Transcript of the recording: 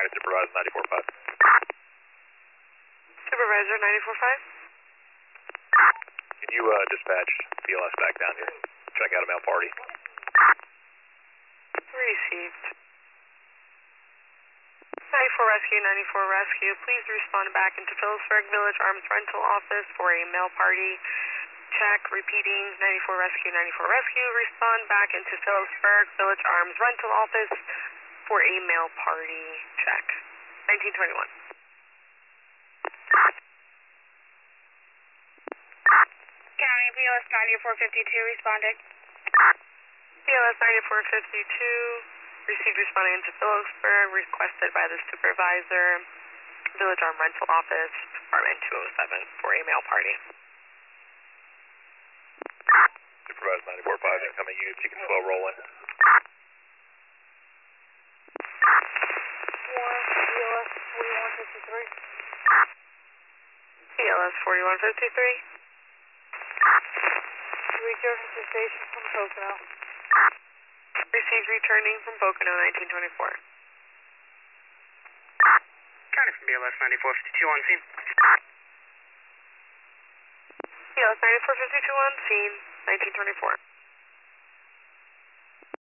County Supervisor 94.5. Supervisor 94.5. Can you dispatch BLS back down here? Check out a mail party. Received. 94 Rescue, 94 Rescue. Please respond back into Phillipsburg Village Arms Rental Office for a mail party check. Repeating, 94 Rescue, 94 Rescue. Respond back into Phillipsburg Village Arms Rental Office for a mail party check. 1921. County BLS 9452 responded. BLS 9452. Received responding into Phillipsburg, requested by the supervisor, Village Arm Rental Office, Department 207, for a mail party. Supervisor 94.5, incoming units, you can slow roll in. BLS 4153. BLS 4153. Returning to station from Pocono. Received returning from Pocono 1924. County from BLS 9452 on scene. BLS 9452 on scene 1924.